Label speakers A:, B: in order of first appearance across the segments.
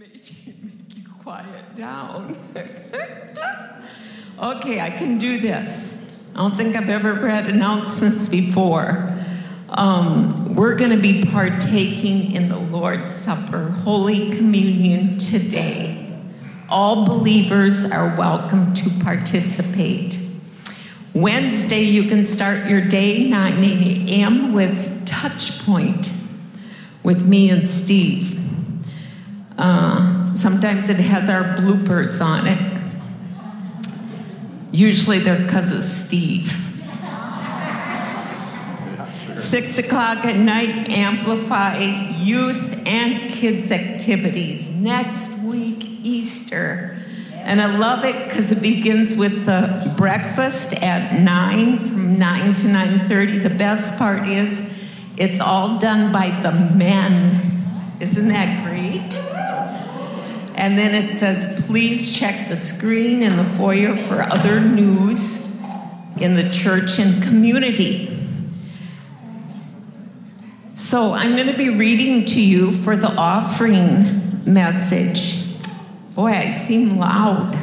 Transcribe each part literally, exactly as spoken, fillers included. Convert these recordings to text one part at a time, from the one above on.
A: make you, make you quiet down. Okay, I can do this. I don't think I've ever read announcements before. Um, we're going to be partaking in the Lord's Supper, Holy Communion today. All believers are welcome to participate. Wednesday, you can start your day nine a.m. with Touch Point with me and Steve. Uh, sometimes it has our bloopers on it. Usually they're because of Steve. Six o'clock at night, Amplify youth and kids activities. Next week, Easter. And I love it because it begins with the breakfast at nine, from nine to nine thirty. The best part is it's all done by the men. Isn't that great? And then it says, please check the screen in the foyer for other news in the church and community. So I'm going to be reading to you for the offering message. Boy, I seem loud.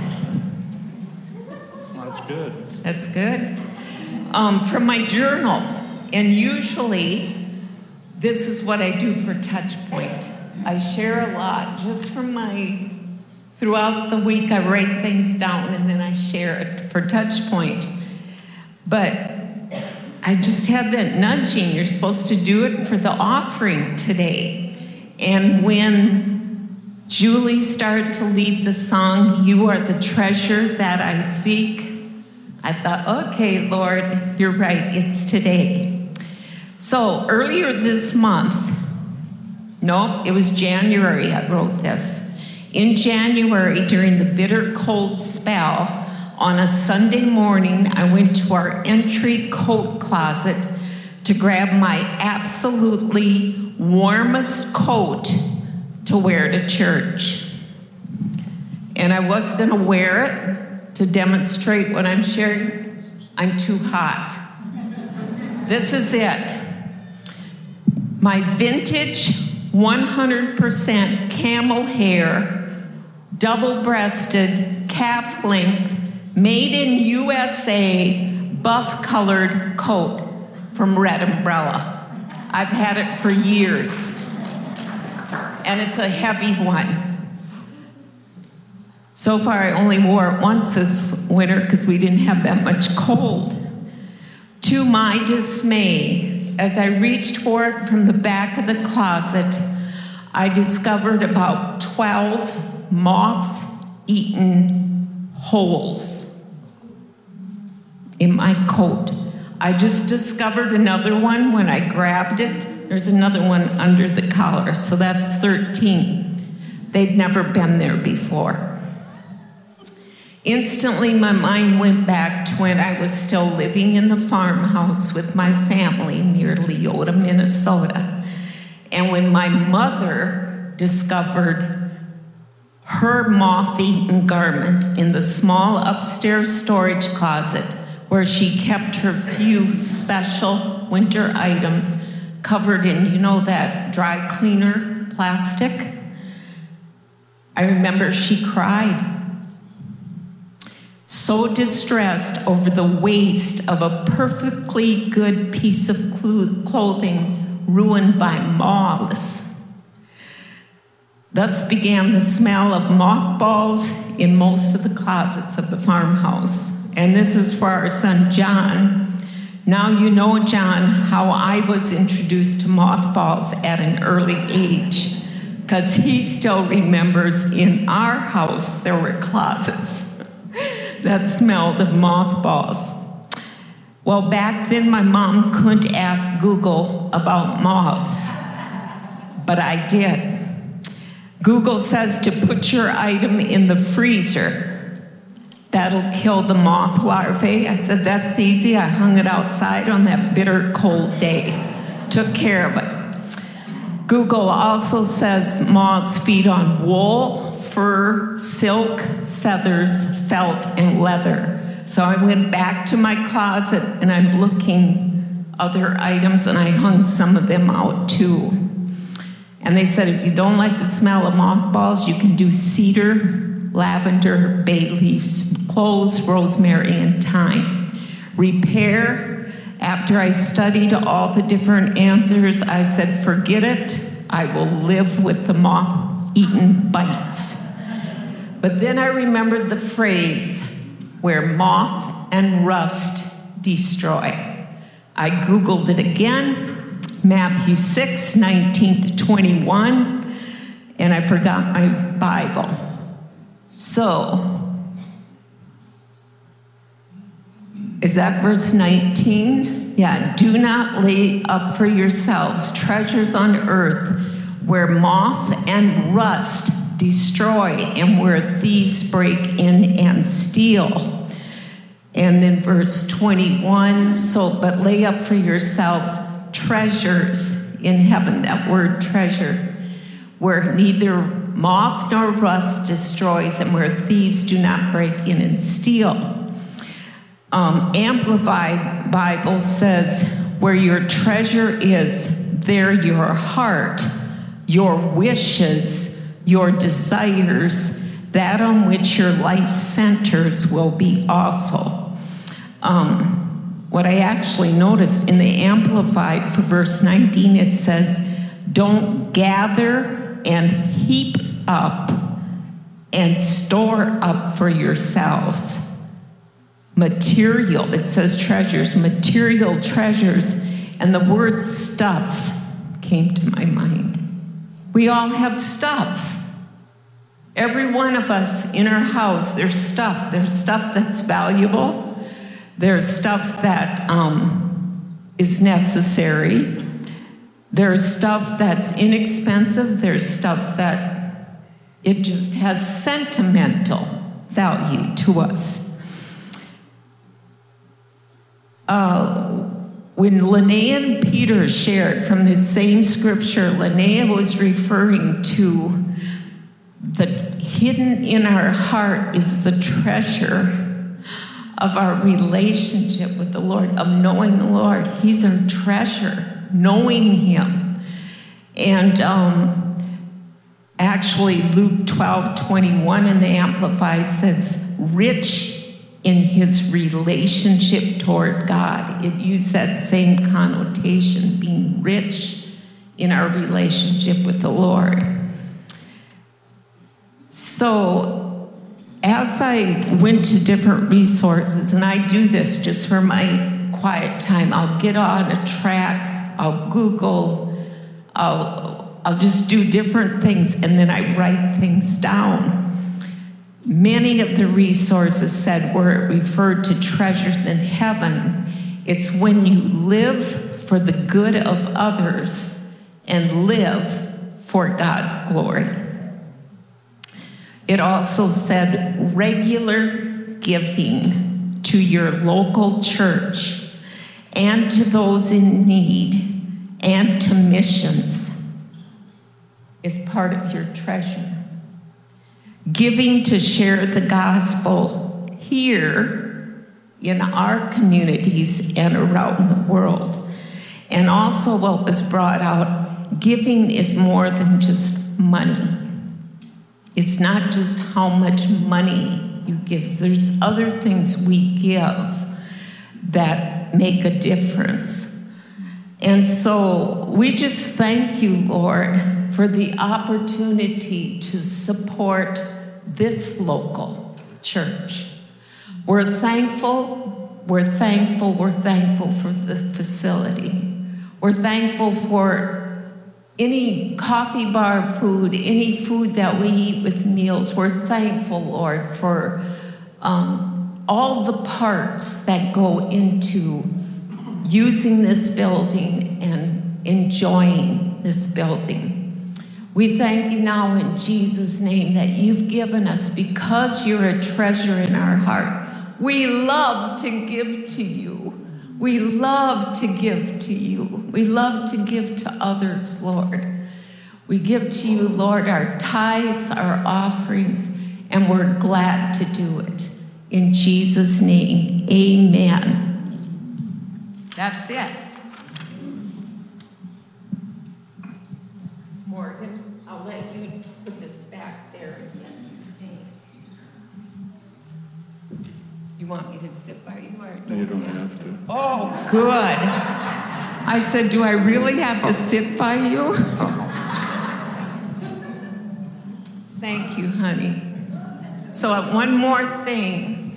B: That's good.
A: That's good. Um, from my journal. And usually, this is what I do for Touch Point. I share a lot just from my, throughout the week I write things down and then I share it for Touch Point. But I just had that nudging, you're supposed to do it for the offering today. And when Julie started to lead the song, You Are the Treasure That I Seek, I thought, okay, Lord, you're right, it's today. So earlier this month, no, it was January I wrote this. In January, during the bitter cold spell, on a Sunday morning, I went to our entry coat closet to grab my absolutely warmest coat to wear to church. And I was going to wear it to demonstrate what I'm sharing. I'm too hot. This is it. My vintage one hundred percent camel hair, double-breasted, calf-length, made in U S A, buff-colored coat from Red Umbrella. I've had it for years, and it's a heavy one. So far, I only wore it once this winter because we didn't have that much cold. To my dismay, as I reached for it from the back of the closet, I discovered about twelve moth-eaten holes in my coat. I just discovered another one when I grabbed it. There's another one under the collar, so that's thirteen. They'd never been there before. Instantly, my mind went back to when I was still living in the farmhouse with my family near Leota, Minnesota. And when my mother discovered her moth-eaten garment in the small upstairs storage closet where she kept her few special winter items covered in, you know, that dry cleaner plastic. I remember she cried. So distressed over the waste of a perfectly good piece of clothing ruined by moths. Thus began the smell of mothballs in most of the closets of the farmhouse. And this is for our son, John. Now you know, John, how I was introduced to mothballs at an early age, because he still remembers in our house there were closets that smelled of mothballs. Well, back then my mom couldn't ask Google about moths, but I did. Google says to put your item in the freezer. That'll kill the moth larvae. I said, that's easy. I hung it outside on that bitter cold day. Took care of it. Google also says moths feed on wool, fur, silk, feathers, felt, and leather. So I went back to my closet and I'm looking other items and I hung some of them out too. And they said if you don't like the smell of mothballs, you can do cedar, lavender, bay leaves, cloves, rosemary, and thyme. Repair, after I studied all the different answers, I said, forget it. I will live with the moth-eaten bites. But then I remembered the phrase, where moth and rust destroy. I Googled it again, Matthew six, nineteen to twenty-one, and I forgot my Bible. So, is that verse nineteen? Yeah, do not lay up for yourselves treasures on earth where moth and rust destroy and where thieves break in and steal. And then verse twenty-one, so but lay up for yourselves treasures in heaven, that word treasure, where neither moth nor rust destroys and where thieves do not break in and steal. Um, Amplified Bible says, where your treasure is, there your heart, your wishes, your desires, that on which your life centers will be also. Um, what I actually noticed in the Amplified for verse nineteen, it says, don't gather and heap up and store up for yourselves material. It says treasures, material treasures, and the word stuff came to my mind. We all have stuff. Every one of us in our house, there's stuff. There's stuff that's valuable. There's stuff that um, is necessary. There's stuff that's inexpensive. There's stuff that it just has sentimental value to us. Uh, when Linnea and Peter shared from this same scripture, Linnea was referring to the hidden in our heart is the treasure of our relationship with the Lord, of knowing the Lord. He's our treasure, knowing him. And um, actually, Luke twelve twenty-one in the Amplified says, rich in his relationship toward God. It used that same connotation, being rich in our relationship with the Lord. So, as I went to different resources, and I do this just for my quiet time, I'll get on a track, I'll Google, I'll, I'll just do different things, and then I write things down. Many of the resources said where it referred to treasures in heaven, it's when you live for the good of others and live for God's glory. It also said regular giving to your local church and to those in need and to missions is part of your treasure. Giving to share the gospel here in our communities and around the world. And also what was brought out, giving is more than just money. It's not just how much money you give. There's other things we give that make a difference. And so we just thank you, Lord, for the opportunity to support this local church. We're thankful, we're thankful, we're thankful for the facility. We're thankful for any coffee bar food, any food that we eat with meals. We're thankful, Lord, for um, all the parts that go into using this building and enjoying this building. We thank you now in Jesus' name that you've given us, because you're a treasure in our heart. We love to give to you. We love to give to you. We love to give to others, Lord. We give to you, Lord, our tithes, our offerings, and we're glad to do it. In Jesus' name, amen. That's it. More. there again. Thanks. You want me to sit by you or don't
B: You don't
A: have,
B: have
A: to?
B: to.
A: Oh, good. I said, do I really have to sit by you? Thank you, honey. So uh, one more thing.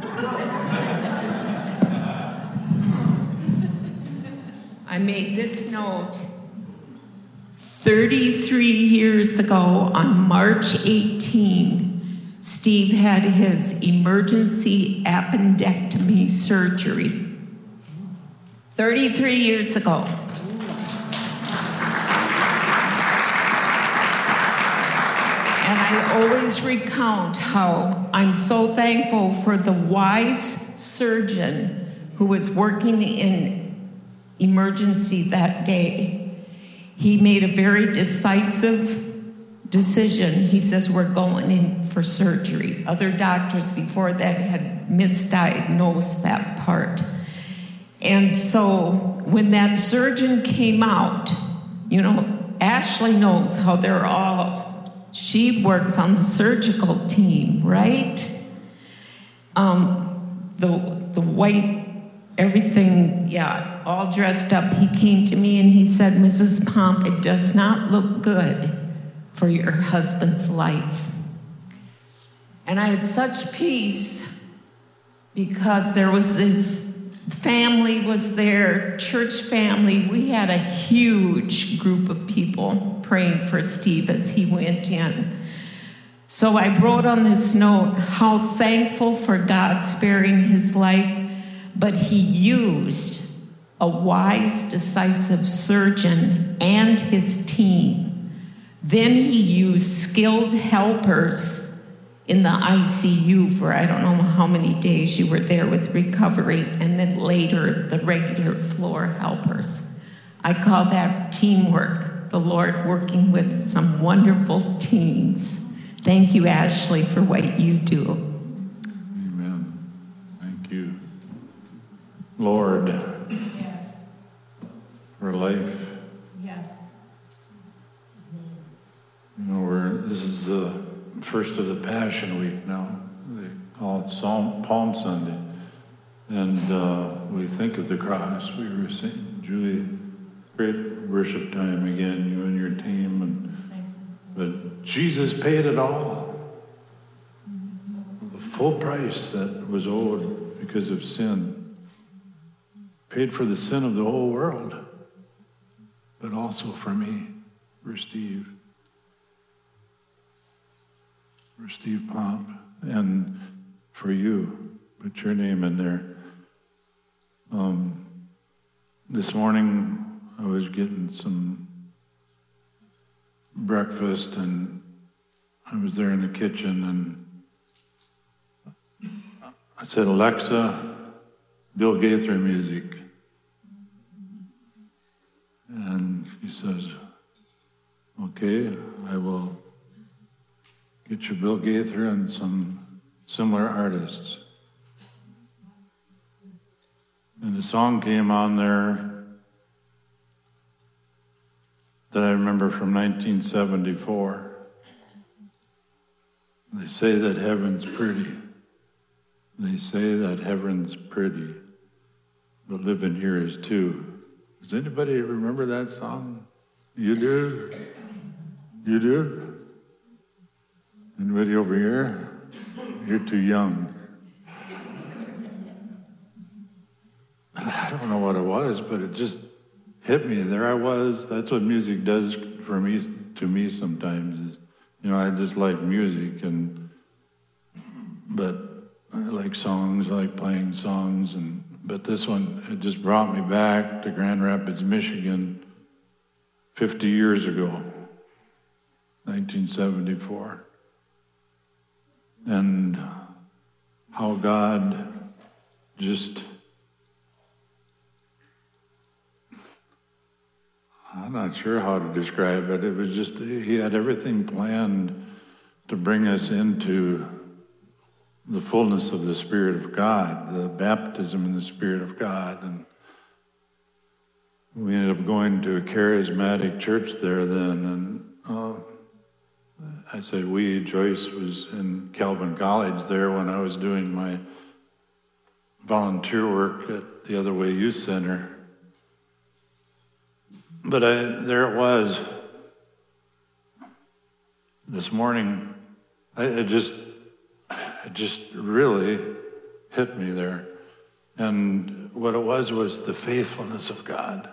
A: I made this note. thirty-three years ago, on March eighteenth, Steve had his emergency appendectomy surgery. thirty-three years ago. And I always recount how I'm so thankful for the wise surgeon who was working in emergency that day. He made a very decisive decision. He says, we're going in for surgery. Other doctors before that had misdiagnosed that part. And so when that surgeon came out, you know, Ashley knows how they're all, she works on the surgical team, right? Um, the, the white, everything, yeah, all dressed up. He came to me and he said, Missus Pomp, it does not look good for your husband's life. And I had such peace because there was this family was there, church family. We had a huge group of people praying for Steve as he went in. So I wrote on this note how thankful for God sparing his life, but he used a wise, decisive surgeon and his team. Then he used skilled helpers in the I C U for I don't know how many days you were there with recovery, and then later the regular floor helpers. I call that teamwork, the Lord working with some wonderful teams. Thank you, Ashley, for what you do.
B: Amen. Thank you. Lord,
A: Yes.
B: for life.
A: Yes.
B: You know, we're, this is the first of the Passion Week now. They call it Psalm, Palm Sunday. And uh, we think of the cross. We were saying, Julie, great worship time again, you and your team. And but Jesus paid it all. The full price that was owed because of sin. Paid for the sin of the whole world. But also for me, for Steve. For Steve Pomp. And for you. Put your name in there. Um, this morning, I was getting some breakfast, and I was there in the kitchen, and I said, Alexa, Bill Gaither music. And she says, okay, I will get you Bill Gaither and some similar artists. And the song came on there that I remember from nineteen seventy-four. They say that heaven's pretty. They say that heaven's pretty, but living here is too. Does anybody remember that song? You do? You do? Anybody over here? You're too young. I don't know what it was, but it just hit me. There I was. That's what music does for me, to me sometimes. Is, you know, I just like music, and but I like songs. I like playing songs, and but this one, it just brought me back to Grand Rapids, Michigan, fifty years ago, nineteen seventy-four, and how God just. I'm not sure how to describe it. It was just, he had everything planned to bring us into the fullness of the Spirit of God, the baptism in the Spirit of God. And we ended up going to a charismatic church there then. And uh, I say we, Joyce was in Calvin College there when I was doing my volunteer work at the Other Way Youth Center. But I, there it was. This morning, I, it just, it just really hit me there. And what it was was the faithfulness of God.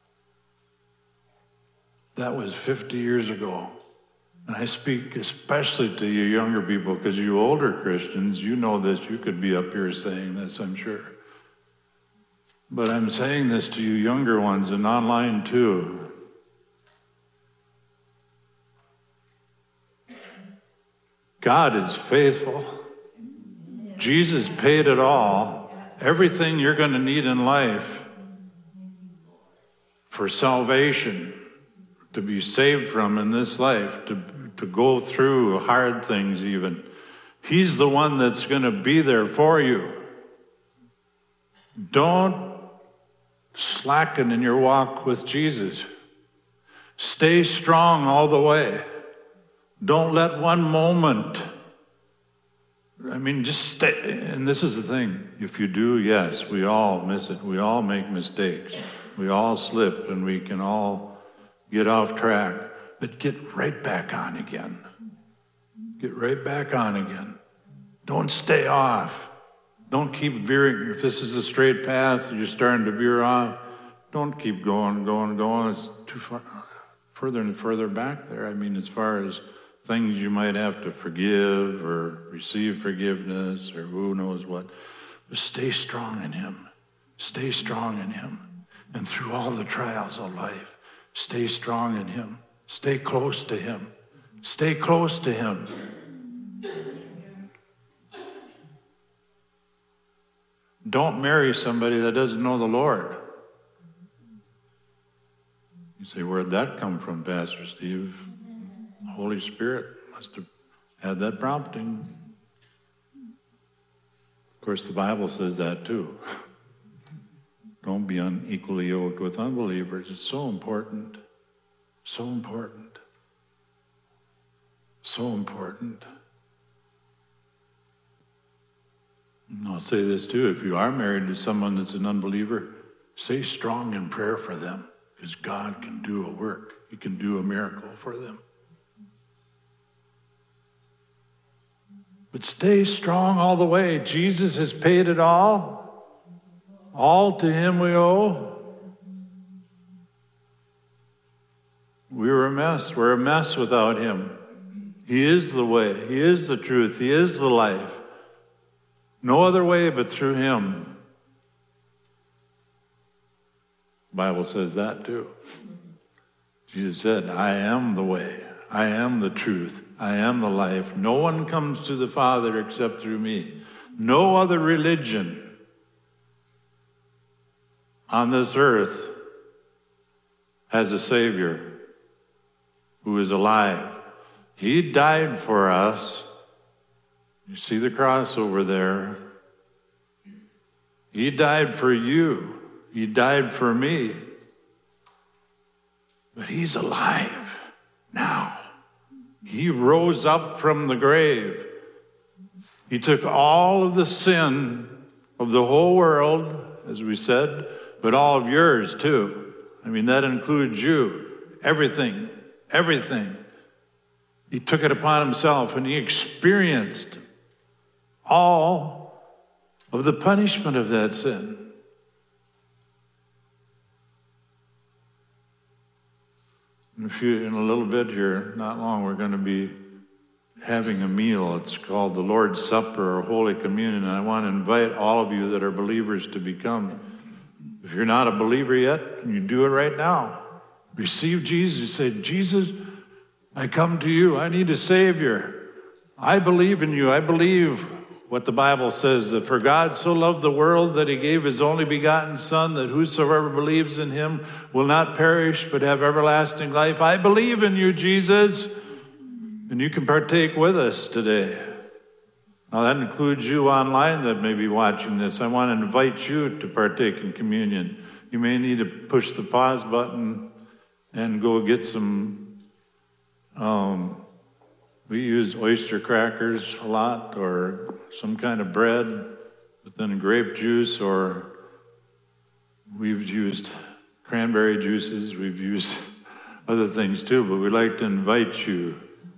B: That was fifty years ago. And I speak especially to you younger people, because you older Christians, you know this. You could be up here saying this, I'm sure. But I'm saying this to you younger ones and online too. God is faithful. Jesus paid it all. Everything you're going to need in life for salvation, to be saved from in this life, to, to go through hard things even. He's the one that's going to be there for you. Don't slacken in your walk with Jesus. Stay strong all the way. Don't let one moment, I mean, just stay. And this is the thing. If you do, yes, we all miss it. We all make mistakes. We all slip, and we can all get off track. But get right back on again. Get right back on again. Don't stay off. Don't keep veering. If this is a straight path, you're starting to veer off, don't keep going, going, going. It's too far, further and further back there. I mean, as far as things you might have to forgive or receive forgiveness or who knows what. But stay strong in him. Stay strong in him. And through all the trials of life, stay strong in him. Stay close to him. Stay close to him. Don't marry somebody that doesn't know the Lord. You say, where'd that come from, Pastor Steve? The Holy Spirit must have had that prompting. Of course, the Bible says that too. Don't be unequally yoked with unbelievers. It's so important. So important. So important. And I'll say this too. If you are married to someone that's an unbeliever, stay strong in prayer for them, because God can do a work. He can do a miracle for them. But stay strong all the way. Jesus has paid it all. All to him we owe. We were a mess. We're a mess without him. He is the way. He is the truth. He is the life. No other way but through him. The Bible says that too. Jesus said, I am the way. I am the truth. I am the life. No one comes to the Father except through me. No other religion on this earth has a Savior who is alive. He died for us. You see the cross over there. He died for you. He died for me. But he's alive now. He rose up from the grave. He took all of the sin of the whole world, as we said, but all of yours too. I mean, that includes you. Everything, everything. He took it upon himself, and he experienced all of the punishment of that sin. In a, few, in a little bit here, not long, we're going to be having a meal. It's called the Lord's Supper or Holy Communion. And I want to invite all of you that are believers to become. If you're not a believer yet, you do it right now. Receive Jesus. You say, Jesus, I come to you. I need a Savior. I believe in you. I believe what the Bible says, that for God so loved the world that he gave his only begotten Son, that whosoever believes in him will not perish but have everlasting life. I believe in you, Jesus, and you can partake with us today. Now that includes you online that may be watching this. I want to invite you to partake in communion. You may need to push the pause button and go get some um, We use oyster crackers a lot, or some kind of bread, but then grape juice, or we've used cranberry juices, we've used other things too, but we'd like to invite you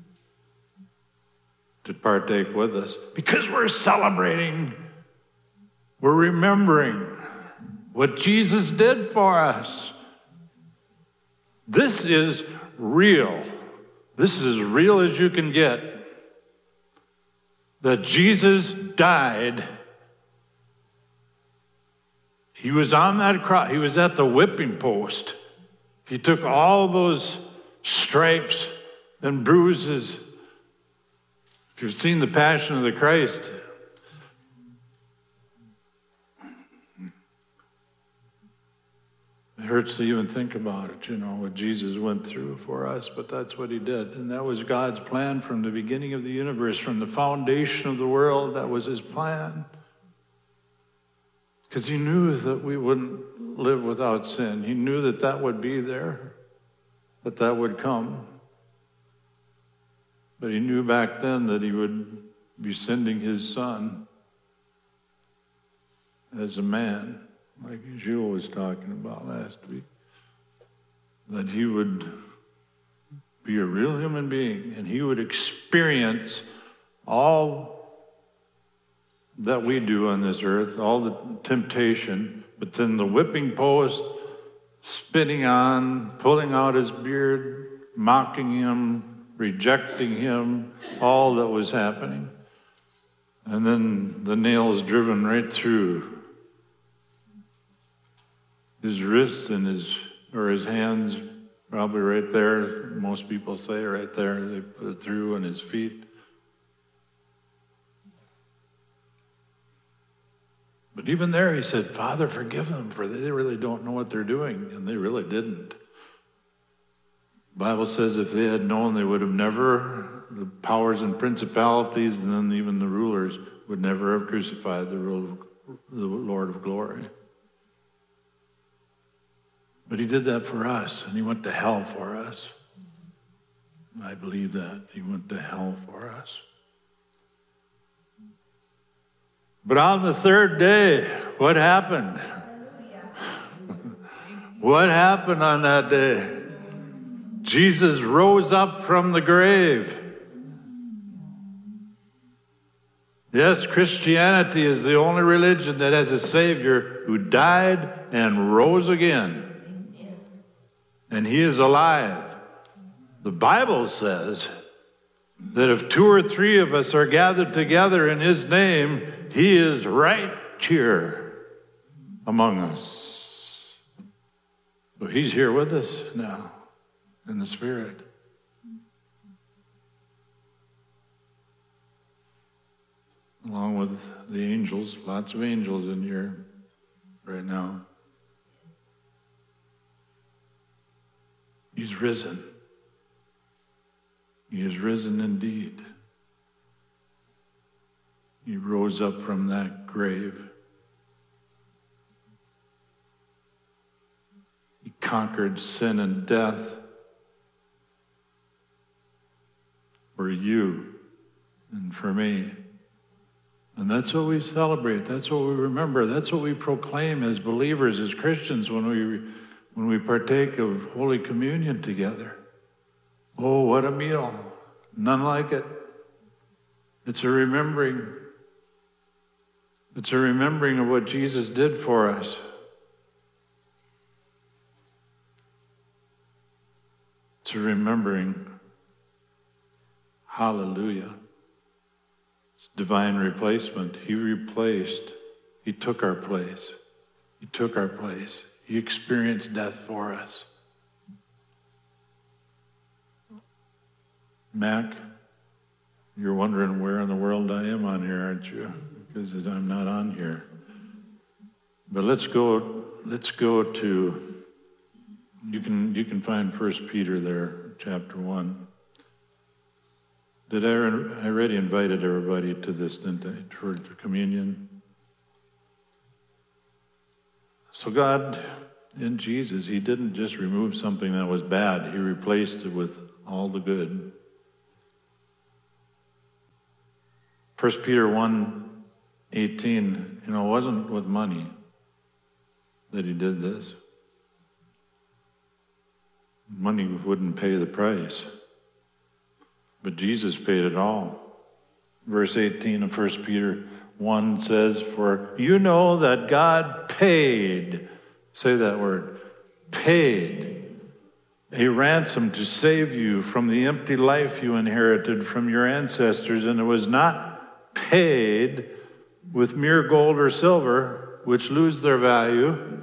B: to partake with us because we're celebrating, we're remembering what Jesus did for us. This is real. This is as real as you can get. That Jesus died. He was on that cross. He was at the whipping post. He took all those stripes and bruises. If you've seen the Passion of the Christ, it hurts to even think about it, you know, what Jesus went through for us, but that's what he did. And that was God's plan from the beginning of the universe, from the foundation of the world. That was his plan. Because he knew that we wouldn't live without sin. He knew that that would be there, that that would come. But he knew back then that he would be sending his son as a man, like Jules was talking about last week, that he would be a real human being and he would experience all that we do on this earth, all the temptation, but then the whipping post, spitting on, pulling out his beard, mocking him, rejecting him, all that was happening. And then the nails driven right through his wrists and his, or his hands, probably right there. Most people say right there. They put it through, and his feet. But even there, he said, Father, forgive them, for they really don't know what they're doing. And they really didn't. The Bible says if they had known, they would have never, the powers and principalities, and then even the rulers, would never have crucified the Lord of glory. But he did that for us, and he went to hell for us. I believe that. He went to hell for us. But on the third day, what happened? What happened on that day? Jesus rose up from the grave. Yes, Christianity is the only religion that has a Savior who died and rose again. And he is alive. The Bible says that if two or three of us are gathered together in his name, he is right here among us. So he's here with us now in the Spirit. Along with the angels, lots of angels in here right now. He's risen. He is risen indeed. He rose up from that grave. He conquered sin and death for you and for me. And that's what we celebrate. That's what we remember. That's what we proclaim as believers, as Christians, when we when we partake of Holy Communion together. Oh, what a meal. None like it. It's a remembering. It's a remembering of what Jesus did for us. It's a remembering. Hallelujah. It's divine replacement. He replaced. He took our place. He took our place. He experienced death for us. Mac, you're wondering where in the world I am on here, aren't you? Because I'm not on here. But let's go. Let's go to. You can you can find First Peter there, chapter one. Did I? I already invited everybody to this, didn't I? For communion. So God, in Jesus, he didn't just remove something that was bad. He replaced it with all the good. First Peter one eighteen, you know, it wasn't with money that he did this. Money wouldn't pay the price, but Jesus paid it all. Verse eighteen of First Peter one says, for you know that God paid, say that word, paid a ransom to save you from the empty life you inherited from your ancestors, and it was not paid with mere gold or silver, which lose their value,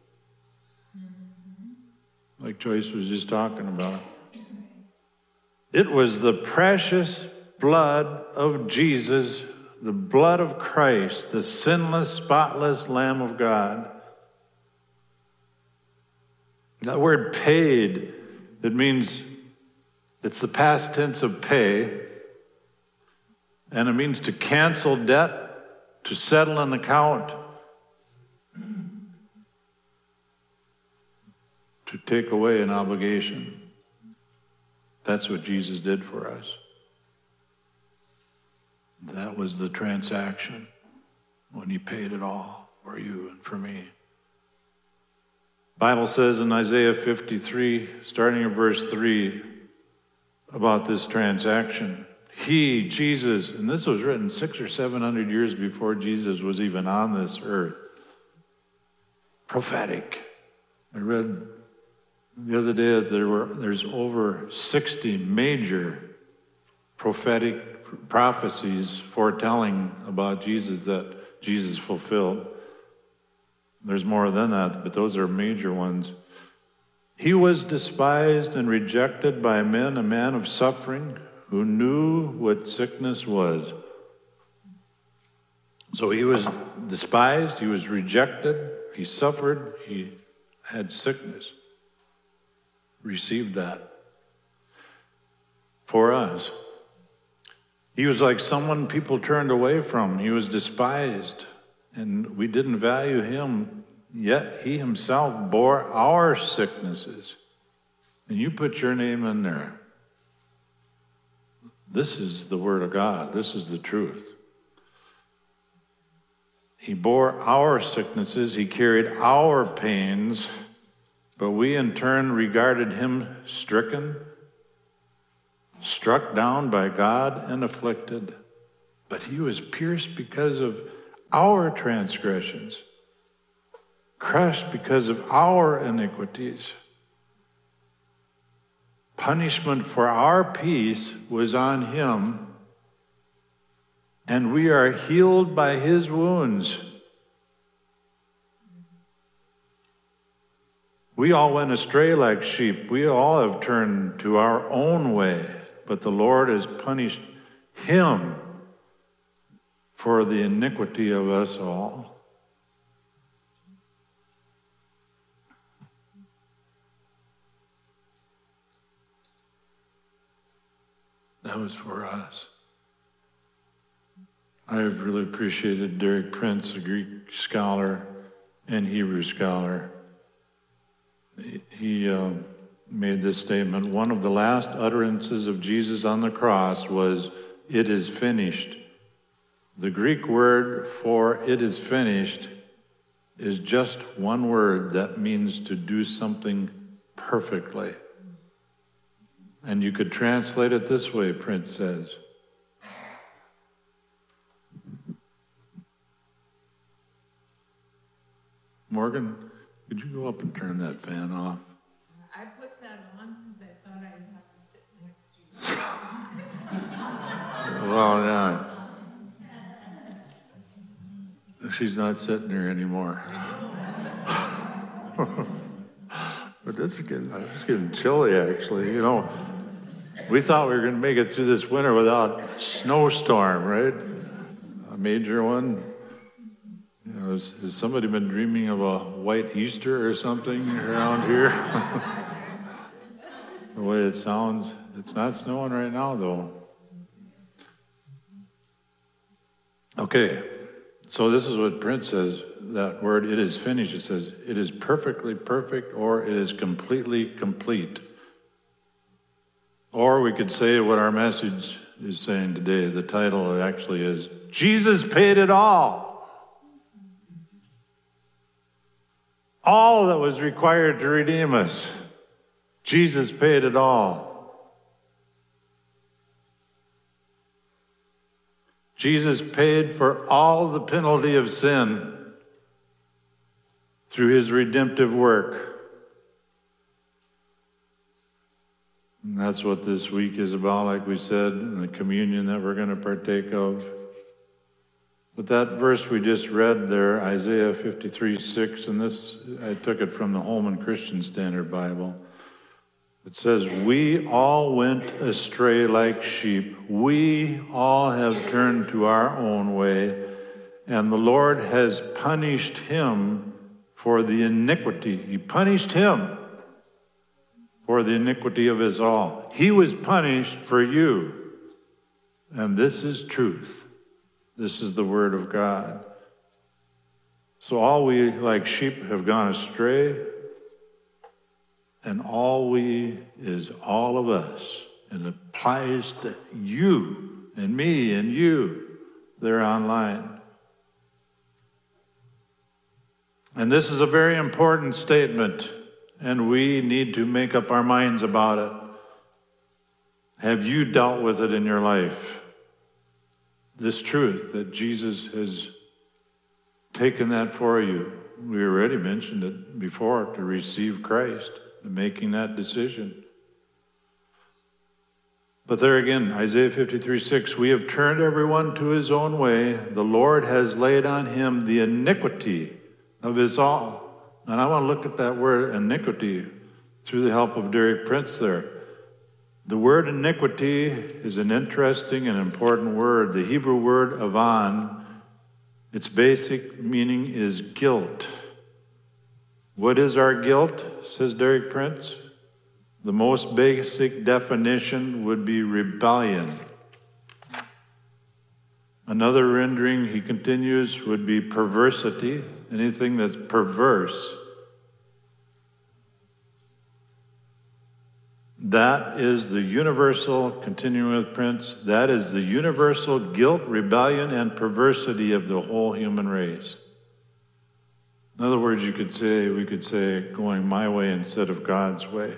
B: like Joyce was just talking about. It was the precious blood of Jesus, the blood of Christ, the sinless, spotless Lamb of God. That word paid, it means, it's the past tense of pay, and it means to cancel debt, to settle an account, to take away an obligation. That's what Jesus did for us. That was the transaction when he paid it all for you and for me. Bible says in Isaiah fifty-three, starting at verse three, about this transaction. He, Jesus, and this was written six or seven hundred years before Jesus was even on this earth. Prophetic. I read the other day that there were there's over sixty major prophetic prophecies foretelling about Jesus that Jesus fulfilled. There's more than that, but those are major ones. He was despised and rejected by men, a man of suffering, who knew what sickness was. So he was despised, he was rejected, he suffered, he had sickness. Received that for us. He was like someone people turned away from. He was despised, and we didn't value him, yet he himself bore our sicknesses. And you put your name in there. This is the word of God. This is the truth. He bore our sicknesses. He carried our pains, but we in turn regarded him stricken, struck down by God and afflicted. But he was pierced because of our transgressions, crushed because of our iniquities. Punishment for our peace was on him, and we are healed by his wounds. We all went astray like sheep. We all have turned to our own way, but the Lord has punished him for the iniquity of us all. That was for us. I've really appreciated Derek Prince, a Greek scholar and Hebrew scholar. He uh, made this statement: one of the last utterances of Jesus on the cross was, "It is finished." The Greek word for "it is finished" is just one word that means to do something perfectly. And you could translate it this way, Prince says. Morgan, could you go up and turn that fan off?
A: I put that on because I thought I'd have to sit next to you.
B: Well, yeah. She's not sitting there anymore. But this is getting, it's getting chilly, actually. You know, we thought we were going to make it through this winter without a snowstorm, right? A major one. You know, has, has somebody been dreaming of a white Easter or something around here? The way it sounds. It's not snowing right now, though. Okay, so this is what Prince says, that word, "it is finished." It says, it is perfectly perfect, or it is completely complete. Or we could say what our message is saying today. The title actually is, Jesus Paid It All. All that was required to redeem us. Jesus paid it all. Jesus paid for all the penalty of sin through his redemptive work. And that's what this week is about, like we said, in the communion that we're going to partake of. But that verse we just read there, Isaiah fifty-three six, and this, I took it from the Holman Christian Standard Bible. It says, we all went astray like sheep. We all have turned to our own way, and the Lord has punished him for the iniquity. He punished him for the iniquity of us all. He was punished for you. And this is truth. This is the word of God. So all we like sheep have gone astray, and all we is all of us. And it applies to you and me and you there online. And this is a very important statement, and we need to make up our minds about it. Have you dealt with it in your life? This truth that Jesus has taken that for you. We already mentioned it before, to receive Christ, making that decision. But there again, Isaiah fifty-three six, we have turned everyone to his own way. The Lord has laid on him the iniquity of his all. And I want to look at that word iniquity through the help of Derek Prince there. The word iniquity is an interesting and important word. The Hebrew word avan, its basic meaning is guilt. What is our guilt, says Derek Prince? The most basic definition would be rebellion. Another rendering, he continues, would be perversity, anything that's perverse. That is the universal, continuing with Prince, that is the universal guilt, rebellion, and perversity of the whole human race. In other words, you could say, we could say, going my way instead of God's way.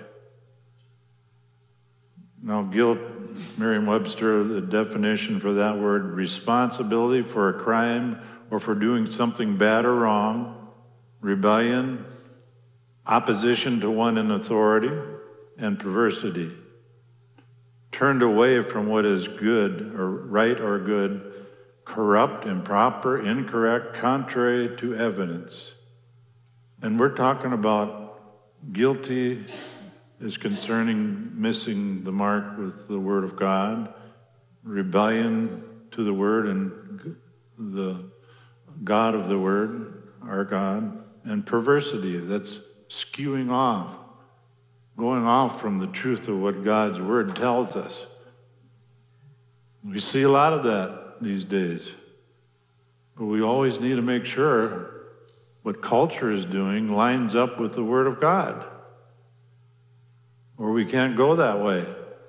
B: Now, guilt, Merriam-Webster, the definition for that word, responsibility for a crime or for doing something bad or wrong, rebellion, opposition to one in authority, and perversity. Turned away from what is good or right or good, corrupt, improper, incorrect, contrary to evidence. And we're talking about guilty is concerning missing the mark with the Word of God, rebellion to the Word and the God of the Word, our God, and perversity, that's skewing off, going off from the truth of what God's Word tells us. We see a lot of that these days, but we always need to make sure what culture is doing lines up with the Word of God, or we can't go that way.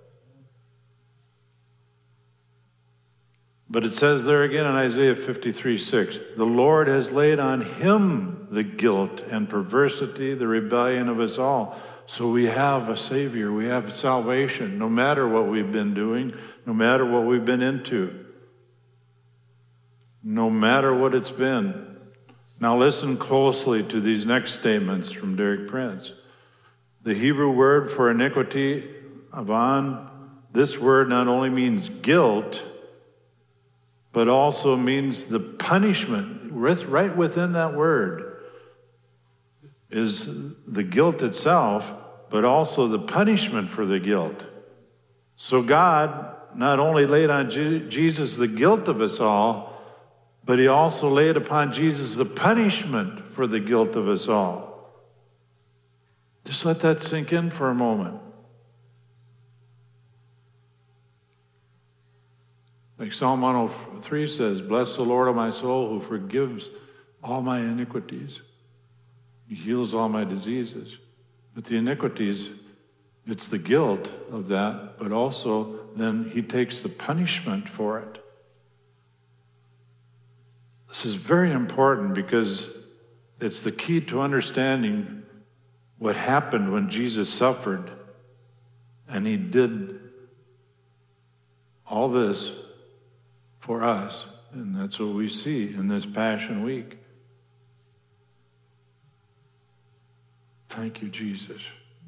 B: But it says there again in Isaiah fifty-three six, the Lord has laid on him the guilt and perversity, the rebellion of us all. So we have a Savior, we have salvation, no matter what we've been doing, no matter what we've been into, no matter what it's been. Now listen closely to these next statements from Derek Prince. The Hebrew word for iniquity, avan, this word not only means guilt, but also means the punishment. Right within that word is the guilt itself, but also the punishment for the guilt. So God not only laid on Jesus the guilt of us all, but he also laid upon Jesus the punishment for the guilt of us all. Just let that sink in for a moment. Like Psalm one oh three says, bless the Lord, O my soul, who forgives all my iniquities. He heals all my diseases. But the iniquities It's the guilt of that, but also then he takes the punishment for it. This is very important because it's the key to understanding what happened when Jesus suffered and he did all this for us. And that's what we see in this Passion Week. Thank you, Jesus.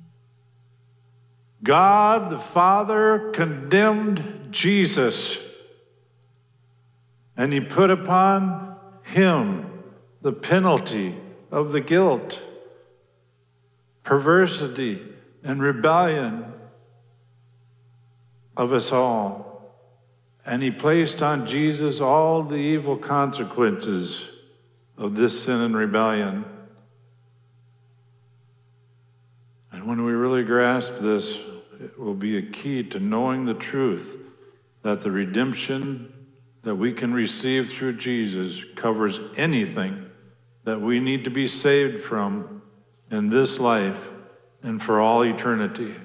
B: God the Father condemned Jesus, and he put upon him the penalty of the guilt, perversity, and rebellion of us all. And he placed on Jesus all the evil consequences of this sin and rebellion. And when we really grasp this, it will be a key to knowing the truth that the redemption that we can receive through Jesus covers anything that we need to be saved from in this life and for all eternity.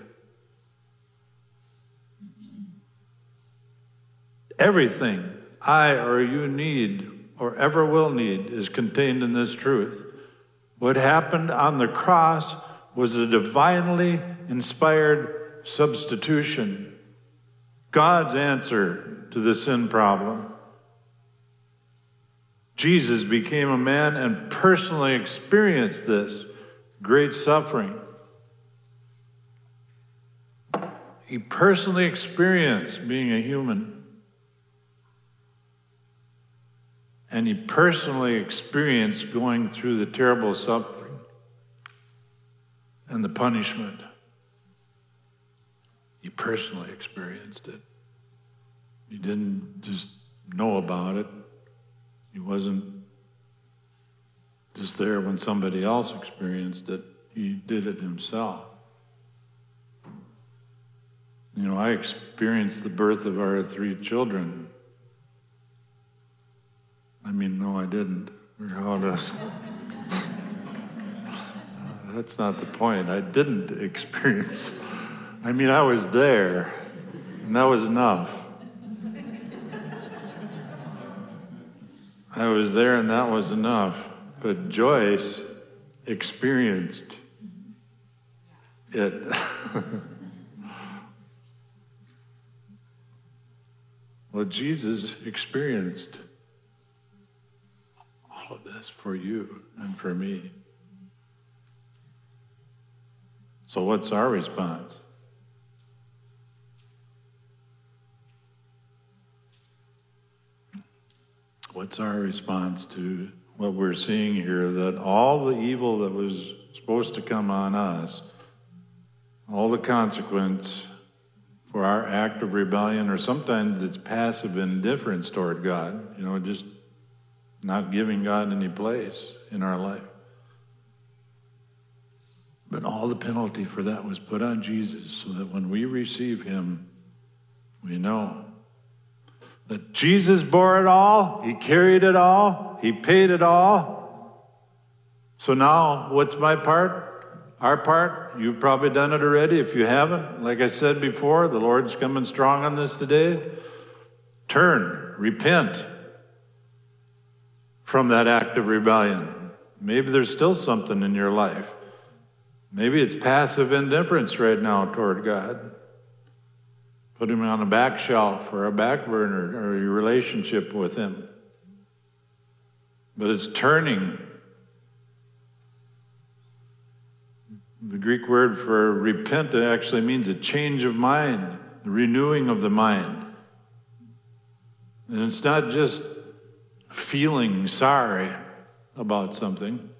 B: Everything I or you need or ever will need is contained in this truth. What happened on the cross was a divinely inspired substitution, God's answer to the sin problem. Jesus became a man and personally experienced this great suffering. He personally experienced being a human. And he personally experienced going through the terrible suffering and the punishment. He personally experienced it. He didn't just know about it. He wasn't just there when somebody else experienced it. He did it himself. You know, I experienced the birth of our three children. I mean, no, I didn't. How does... That's not the point. I didn't experience. I mean, I was there, and that was enough. I was there, and that was enough. But Joyce experienced it. Well, Jesus experienced all of this for you and for me. So what's our response? What's our response to what we're seeing here, that all the evil that was supposed to come on us, all the consequence for our act of rebellion, or sometimes it's passive indifference toward God, you know, just not giving God any place in our life. But all the penalty for that was put on Jesus, so that when we receive him, we know that Jesus bore it all, he carried it all, he paid it all. So now, what's my part? Our part? You've probably done it already. If you haven't, like I said before, the Lord's coming strong on this today. Turn, repent from that act of rebellion. Maybe there's still something in your life. Maybe it's passive indifference right now toward God. Put him on a back shelf or a back burner, or your relationship with him. But it's turning. The Greek word for repent actually means a change of mind, the renewing of the mind. And it's not just feeling sorry about something.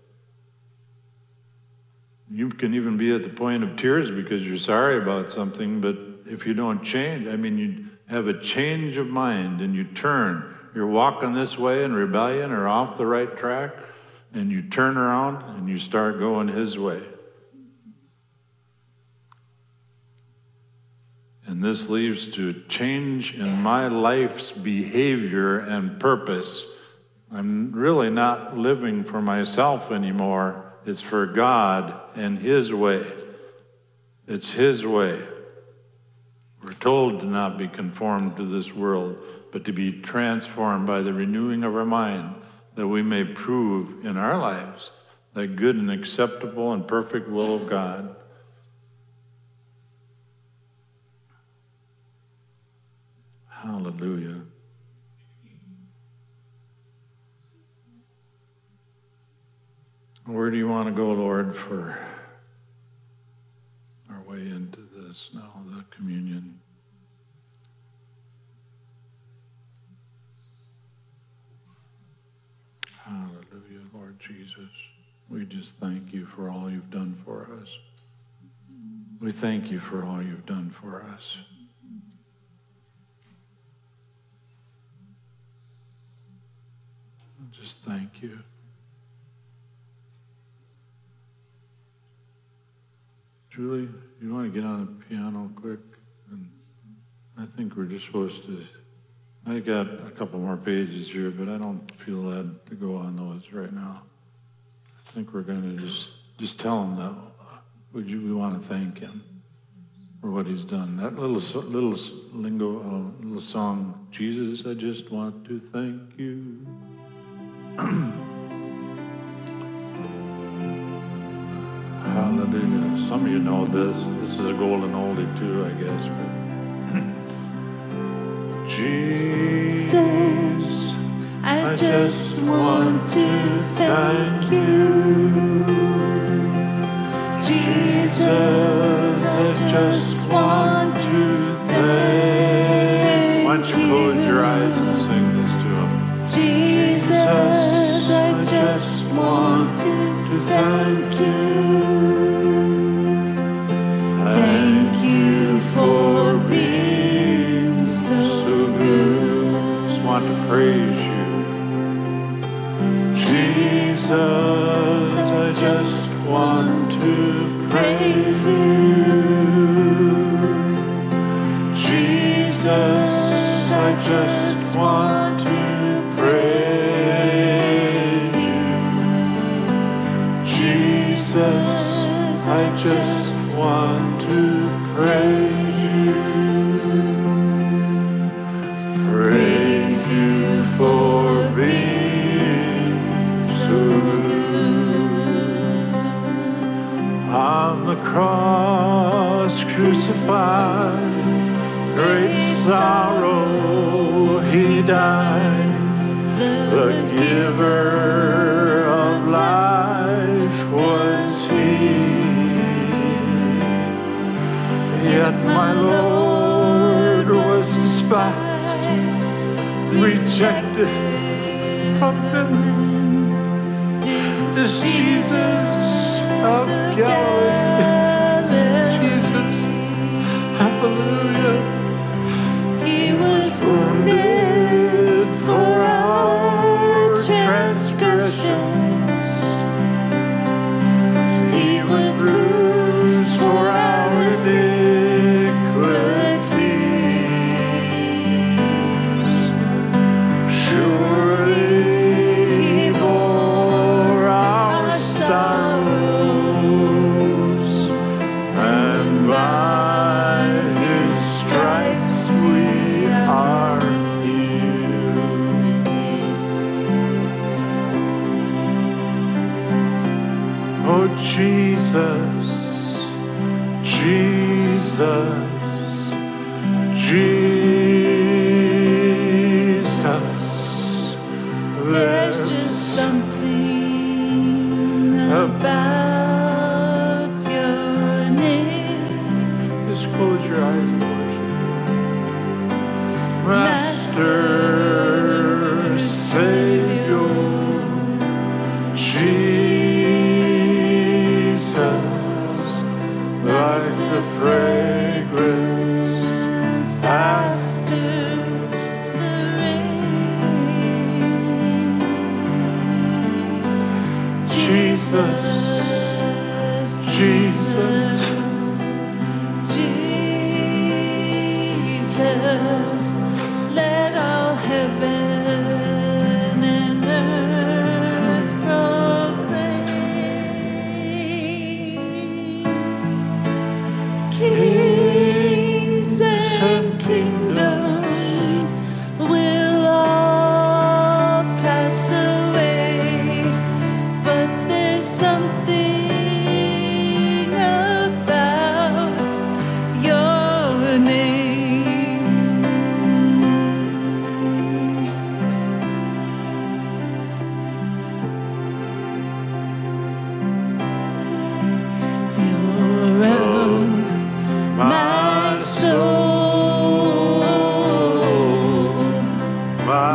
B: You can even be at the point of tears because you're sorry about something, but if you don't change, I mean, you have a change of mind and you turn. You're walking this way in rebellion or off the right track, and you turn around and you start going his way. And this leads to change in my life's behavior and purpose. I'm really not living for myself anymore. It's for God and his way. It's his way. We're told to not be conformed to this world, but to be transformed by the renewing of our mind, that we may prove in our lives the good and acceptable and perfect will of God. Hallelujah. Where do you want to go, Lord, for our way into this now, the communion? Hallelujah, Lord Jesus. We just thank you for all you've done for us. We thank you for all you've done for us. Just thank you. Julie, you want to get on the piano quick? And I think we're just supposed to, I got a couple more pages here, but I don't feel led to go on those right now. I think we're going to just, just tell him that would you, we want to thank him for what he's done. That little little lingo, uh, little song, Jesus, I just want to thank you. Hallelujah. Some of you know this. This is a golden oldie too, I guess. But Jesus, I just want to thank you. Jesus, I just want to thank you. Why don't you close your eyes and sing this to him? Jesus, I just want to thank you. Thank you for being so good. Just want to praise you. Jesus, I just want to praise you. Jesus, I just want to praise you. Jesus, I just want to praise you. Praise you for being so good. On the cross crucified, great sorrow he died, the giver of life was he. Yet my Lord was despised, rejected of men. This Jesus of Galilee, Jesus, hallelujah. He was wounded for our transgressions. He was bruised for our iniquities. Surely he bore our sorrows, and by his stripes we are healed. Oh Jesus, Jesus, Jesus, there's just something about your name. Just close your eyes and worship. Master, Savior, Jesus, like the fragrance after the rain. Jesus, Jesus, Jesus, let all heaven and earth proclaim.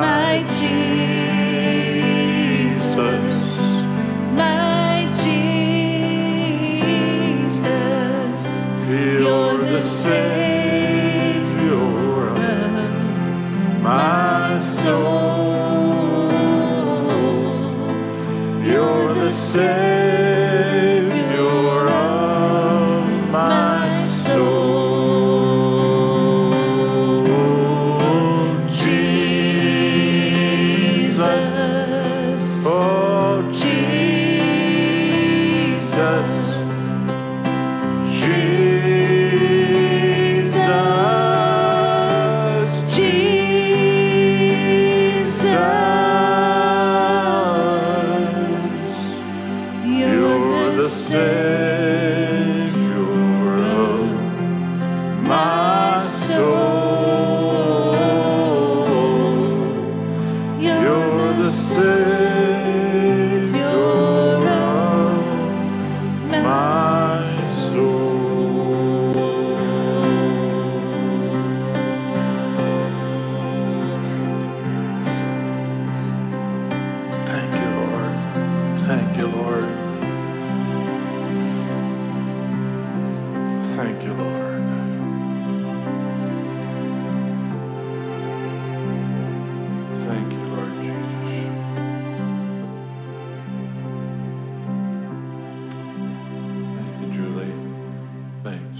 B: my Jesus,
C: my Jesus,
B: you're the Savior of my soul. You're the Savior of my soul. Jesus, oh Jesus, Jesus, Jesus, you're the Savior of my soul. You're the Savior of my soul. Thank you, Lord. Thank you, Lord. Thank you, Lord. Thank you, Lord Jesus. Thank you, Julie. Thanks.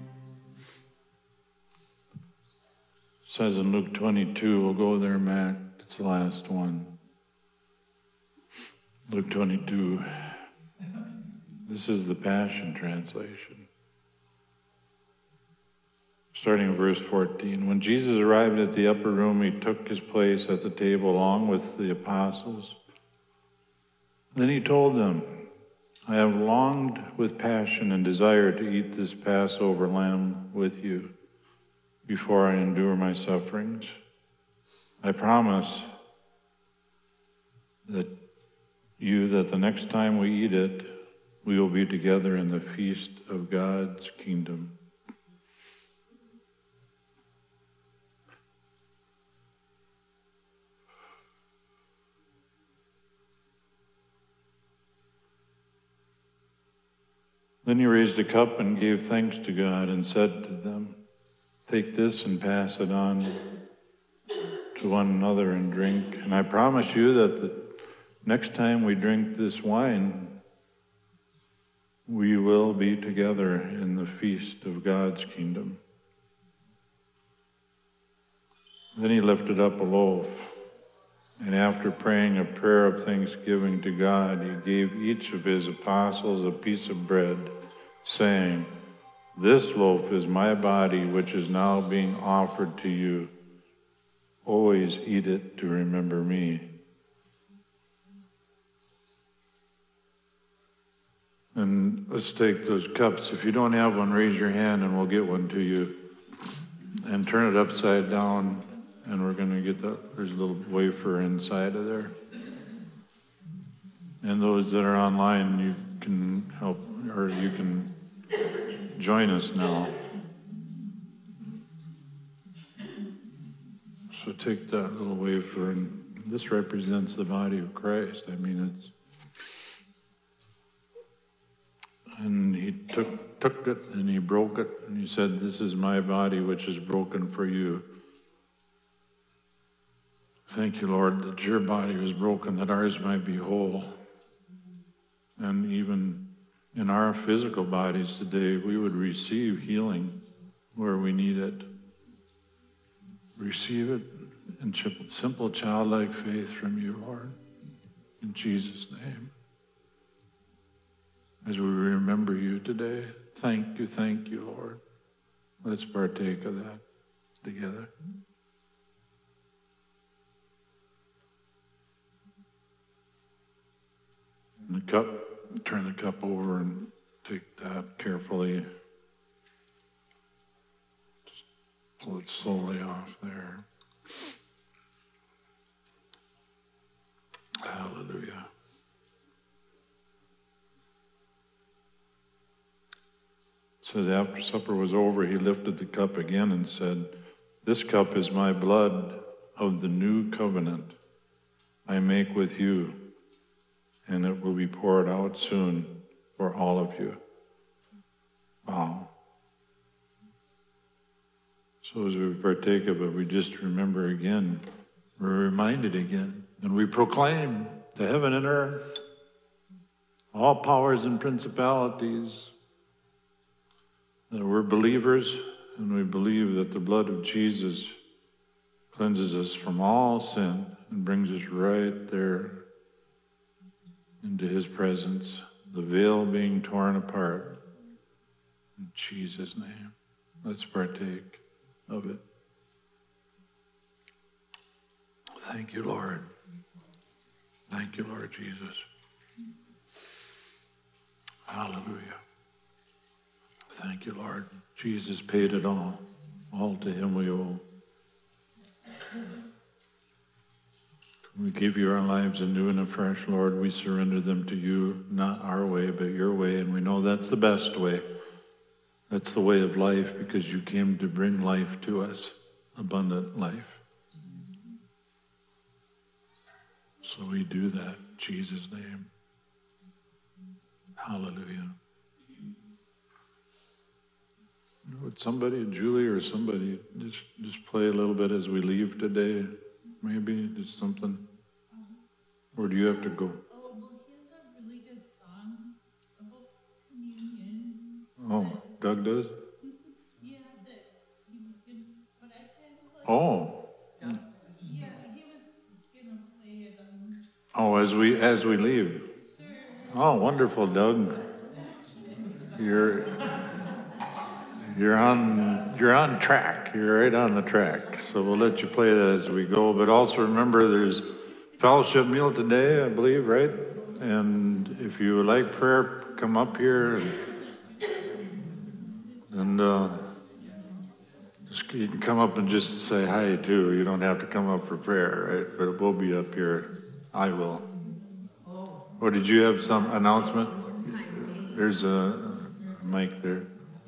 B: It says in Luke twenty-two, we'll go there, Mac. It's the last one. Luke twenty-two. This is the Passion Translation. Starting in verse fourteen. When Jesus arrived at the upper room, he took his place at the table along with the apostles. Then he told them, I have longed with passion and desire to eat this Passover lamb with you before I endure my sufferings. I promise that you that the next time we eat it, we will be together in the feast of God's kingdom. Then he raised a cup and gave thanks to God and said to them, take this and pass it on to one another and drink. And I promise you that the next time we drink this wine, we will be together in the feast of God's kingdom. Then he lifted up a loaf, and after praying a prayer of thanksgiving to God, he gave each of his apostles a piece of bread, saying, this loaf is my body, which is now being offered to you. Always eat it to remember me. And let's take those cups. If you don't have one, raise your hand and we'll get one to you. And turn it upside down, and we're going to get that. There's a little wafer inside of there. And those that are online, you can help, or you can join us now. So take that little wafer, and this represents the body of Christ. I mean, it's, and he took took it and he broke it, and he said, this is my body which is broken for you. Thank you, Lord, that your body was broken, that ours might be whole. And even in our physical bodies today, we would receive healing where we need it. Receive it in simple childlike faith from you, Lord, in Jesus' name. As we remember you today, thank you, thank you, Lord. Let's partake of that together. And the cup, turn the cup over and take that carefully. Just pull it slowly off there. Hallelujah. It says, after supper was over, he lifted the cup again and said, this cup is my blood of the new covenant I make with you, and it will be poured out soon for all of you. Wow. So as we partake of it, we just remember again, we're reminded again, and we proclaim to heaven and earth, all powers and principalities, that we're believers, and we believe that the blood of Jesus cleanses us from all sin and brings us right there into his presence, the veil being torn apart. In Jesus' name, let's partake of it. Thank you, Lord. Thank you, Lord Jesus. Hallelujah. Thank you, Lord. Jesus paid it all. All to him we owe. We give you our lives anew and afresh, Lord. We surrender them to you, not our way, but your way. And we know that's the best way. That's the way of life, because you came to bring life to us, abundant life. So we do that in Jesus' name. Hallelujah. Would somebody, Julie or somebody, just, just play a little bit as we leave today? Maybe just something? Or do you have to go?
D: Oh, well, here's a really good song about communion.
B: Oh, Doug does?
D: Yeah, that he was going to, but I can't play.
B: Oh.
D: Yeah, he was going to play it. Um,
B: Oh, as we as we leave.
D: sure.
B: Oh, wonderful, Doug. You're you're on you're on track. You're right on the track. So we'll let you play that as we go. But also remember, there's fellowship meal today, I believe, right? And if you would like prayer, come up here and, and uh, just, you can come up and just say hi too. You don't have to come up for prayer, right? But we'll be up here. I will. Or did you have some announcement? There's a mic there.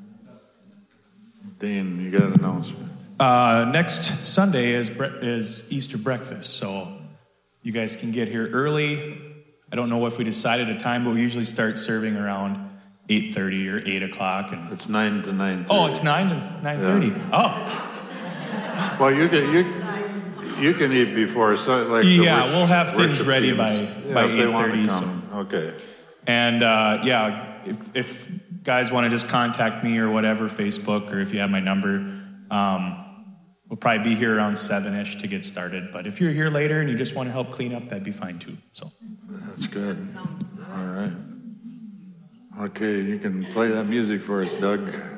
B: Dane, you got an announcement.
E: Uh, next Sunday is bre- is Easter breakfast, so you guys can get here early. I don't know if we decided a time, but we usually start serving around eight thirty or eight o'clock. And
B: It's nine to nine thirty.
E: oh, it's nine to nine thirty. Oh,
B: Well, you can you you can eat before, so like the
E: yeah,
B: worship-
E: we'll have things
B: worship
E: ready
B: teams.
E: by
B: Yeah,
E: by
B: if they
E: eight
B: want to
E: thirty. So.
B: come. Okay.
E: And uh, yeah, if, if guys want to just contact me or whatever, Facebook, or if you have my number, um, we'll probably be here around seven-ish to get started. But if you're here later and you just want to help clean up, that'd be fine too. So
B: That's good.
A: Sounds good.
B: All right. Okay, you can play that music for us, Doug.